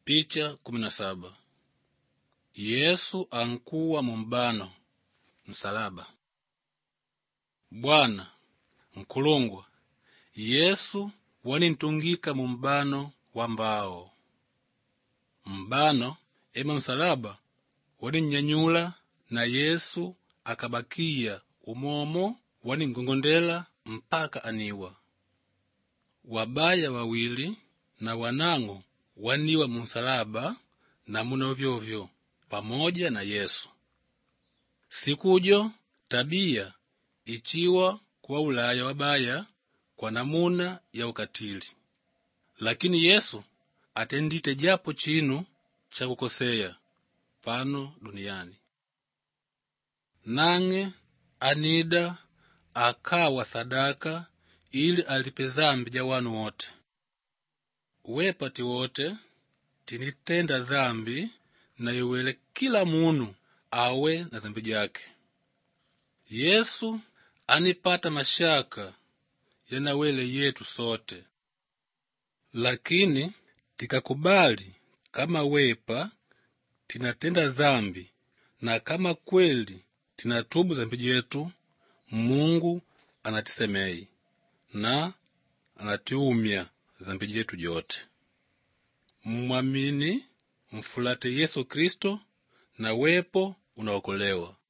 Picha 17. Yesu ankuwa mumbano msalaba. Bwana mkulungwa Yesu wanintungika mumbano wa mbao. Mbano ema msalaba waninyanyula na Yesu akabakia umomo waningongondela mpaka aniwa. Wabaya wawili na wanango waniwa msalaba na muna vyovyo pamoja na Yesu. Sikujo tabia ichiwa kwa ulaya wabaya kwa namuna ya ukatili. Lakini Yesu atendite japo chinu cha kukosea pano duniani. Nange anida akawa sadaka ili alipe zambi ja wanu wote. Wepati wote tinitenda dhambi na yowele kila munu awe na zambi jake. Yesu anipata mashaka yanawele yetu sote. Lakini tikakubali kama wepa tinatenda zambi na kama kweli tinatubu zambi jetu, Mungu anatisemei na anatiumia zambi jetu jote. Mwamini mfulate Yesu Kristo na wepo unaokolewa.